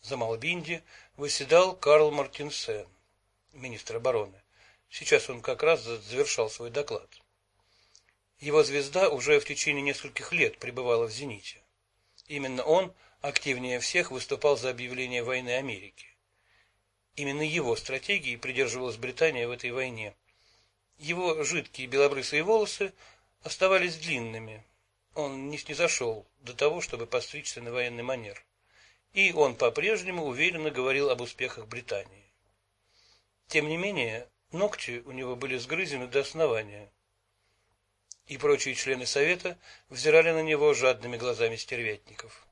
За Малбинди восседал Карл Мартинсен, министр обороны. Сейчас он как раз завершал свой доклад. Его звезда уже в течение нескольких лет пребывала в зените. Именно он активнее всех выступал за объявление войны Америке. Именно его стратегии придерживалась Британия в этой войне. Его жидкие белобрысые волосы оставались длинными. Он не снизошел до того, чтобы постричься на военный манер. И он по-прежнему уверенно говорил об успехах Британии. Тем не менее, ногти у него были сгрызены до основания. И прочие члены Совета взирали на него жадными глазами стервятников.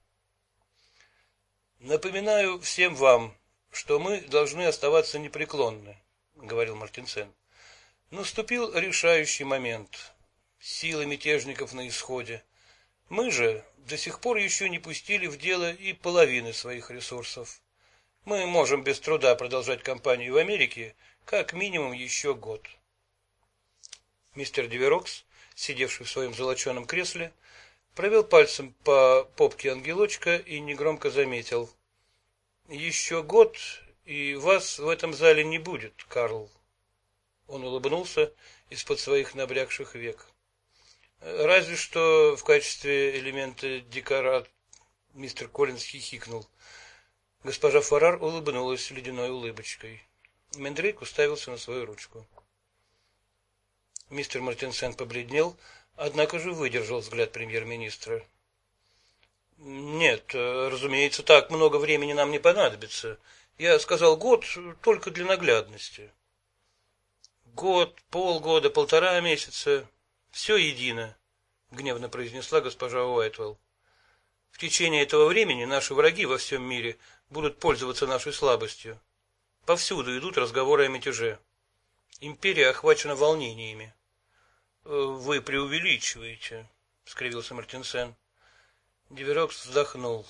«Напоминаю всем вам, что мы должны оставаться непреклонны», — говорил Мартинсен. «Наступил решающий момент. Силы мятежников на исходе. Мы же до сих пор еще не пустили в дело и половины своих ресурсов. Мы можем без труда продолжать кампанию в Америке как минимум еще год». Мистер Диверокс, сидевший в своем золоченом кресле, провел пальцем по попке ангелочка и негромко заметил: «Еще год, и вас в этом зале не будет, Карл». Он улыбнулся из-под своих набрякших век. «Разве что в качестве элемента декора...» Мистер Коллинз хихикнул. Госпожа Фаррар улыбнулась ледяной улыбочкой. Мендрейк уставился на свою ручку. Мистер Мартинсен побледнел, однако же выдержал взгляд премьер-министра. «Нет, разумеется, так много времени нам не понадобится. Я сказал год только для наглядности». «Год, полгода, 1,5 месяца — все едино», — гневно произнесла госпожа Уайтвелл. «В течение этого времени наши враги во всем мире будут пользоваться нашей слабостью. Повсюду идут разговоры о мятеже. Империя охвачена волнениями». «Вы преувеличиваете», — скривился Мартинсен. Диверокс вздохнул.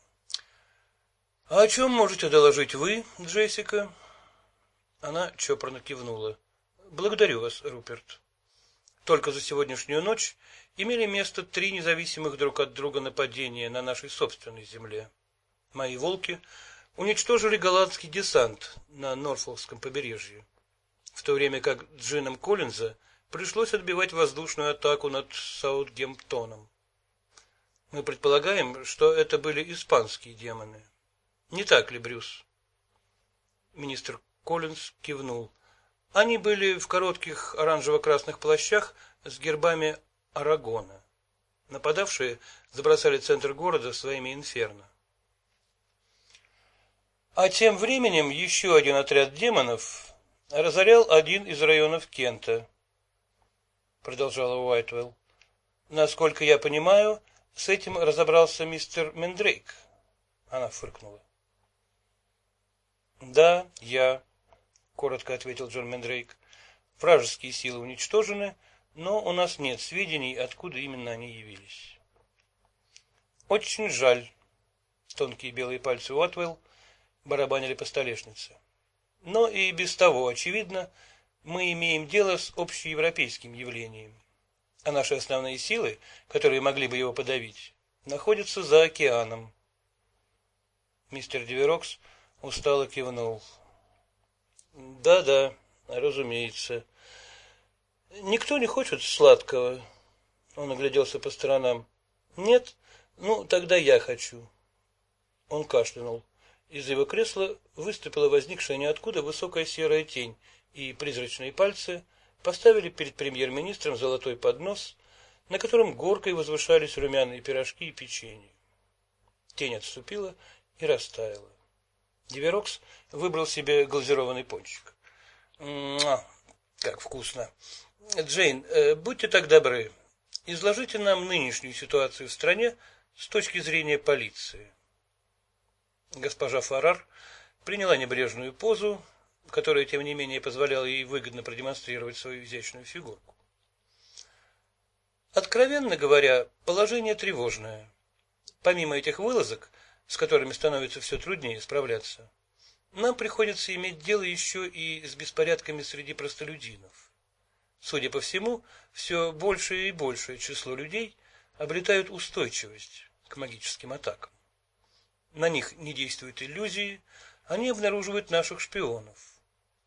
«А о чем можете доложить вы, Джессика?» Она чопорно кивнула. «Благодарю вас, Руперт. Только за сегодняшнюю ночь имели место 3 независимых друг от друга нападения на нашей собственной земле. Мои волки уничтожили голландский десант на Норфолкском побережье, в то время как джинам Коллинза пришлось отбивать воздушную атаку над Саутгемптоном. Мы предполагаем, что это были испанские демоны. Не так ли, Брюс?» Министр Коллинз кивнул. Они были в коротких оранжево-красных плащах с гербами Арагона. Нападавшие забросали центр города своими инферно. А тем временем еще один отряд демонов разорял один из районов Кента, продолжала Уайтвелл. «Насколько я понимаю, с этим разобрался мистер Мендрейк». Она фыркнула. «Да, я», — коротко ответил Джон Мендрейк. «Вражеские силы уничтожены, но у нас нет сведений, откуда именно они явились». «Очень жаль». Тонкие белые пальцы Уайтвелл барабанили по столешнице. «Но и без того очевидно, мы имеем дело с общеевропейским явлением, а наши основные силы, которые могли бы его подавить, находятся за океаном». Мистер Диверокс устало кивнул. «Да-да, разумеется. Никто не хочет сладкого?» Он огляделся по сторонам. «Нет? Ну, тогда я хочу». Он кашлянул. Из его кресла выступила возникшая ниоткуда высокая серая тень, и призрачные пальцы поставили перед премьер-министром золотой поднос, на котором горкой возвышались румяные пирожки и печенье. Тень отступила и растаяла. Диверокс выбрал себе глазированный пончик. Как вкусно! Джейн, будьте так добры, изложите нам нынешнюю ситуацию в стране с точки зрения полиции. Госпожа Фаррар приняла небрежную позу, которая, тем не менее, позволяла ей выгодно продемонстрировать свою изящную фигурку. Откровенно говоря, положение тревожное. Помимо этих вылазок, с которыми становится все труднее справляться, нам приходится иметь дело еще и с беспорядками среди простолюдинов. Судя по всему, все большее и большее число людей обретают устойчивость к магическим атакам. На них не действуют иллюзии, они обнаруживают наших шпионов.